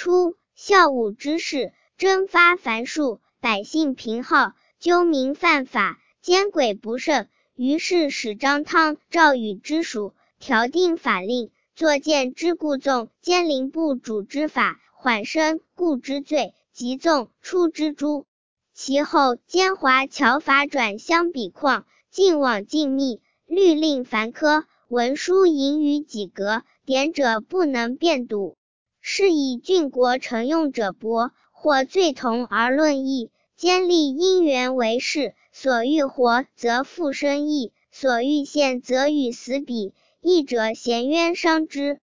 初，孝武之士，征发繁数，百姓贫号，纠民犯法，奸诡不胜。于是使张汤、赵禹之属，调定法令，作谏之故纵监陵部主之法，缓身故之罪，即纵出之诛。其后奸华侨法转相比况，尽往尽密，律令繁苛，文书淫于己革，典者不能辩读。是以郡国承用者薄，或罪同而论议，监吏因缘为事，所欲活则复生议，所欲陷则与死比，议者咸冤伤之。